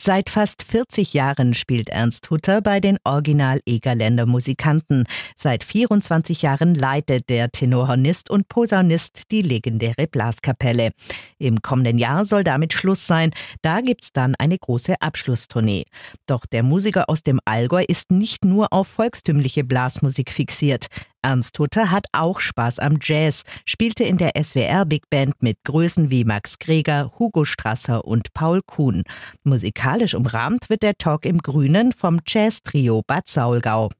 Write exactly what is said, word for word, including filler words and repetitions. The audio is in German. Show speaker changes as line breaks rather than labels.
Seit fast vierzig Jahren spielt Ernst Hutter bei den Original-Egerländer Musikanten. Seit vierundzwanzig Jahren leitet der Tenorhornist und Posaunist die legendäre Blaskapelle. Im kommenden Jahr soll damit Schluss sein. Da gibt's dann eine große Abschlusstournee. Doch der Musiker aus dem Allgäu ist nicht nur auf volkstümliche Blasmusik fixiert. Ernst Hutter hat auch Spaß am Jazz, spielte in der S W R Big Band mit Größen wie Max Greger, Hugo Strasser und Paul Kuhn. Musikalisch umrahmt wird der Talk im Grünen vom Jazz-Trio Bad Saulgau.